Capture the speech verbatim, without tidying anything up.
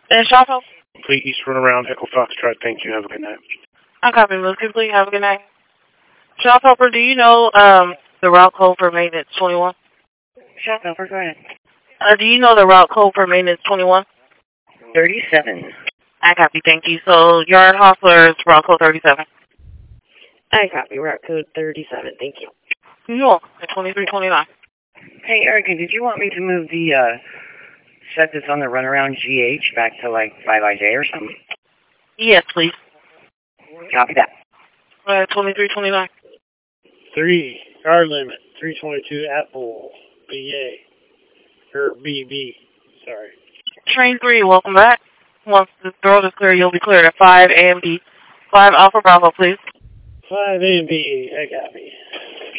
And Shoppo? Please run around Echo Foxtrot. Thank you. Have a good night. I copy, Milky. Please have a good night. Shop Helper, do you know um, the route code for maintenance twenty-one? Shop Helper, go ahead. Uh, do you know the route code for maintenance twenty-one? thirty-seven. I copy, thank you. So, Yard Hostler is route code thirty-seven. I copy, route code thirty-seven. Thank you. You're welcome. twenty-three twenty-nine. Hey, Erica, did you want me to move the uh, set that's on the runaround G H back to like five I J or something? Yes, please. Copy that. Uh, twenty-three twenty-nine. Three, car limit, three twenty-two Apple, B A, or B B, sorry. Train three, welcome back. Once the road is clear, you'll be cleared at five A and B. five Alpha Bravo, please. five A and B, I copy.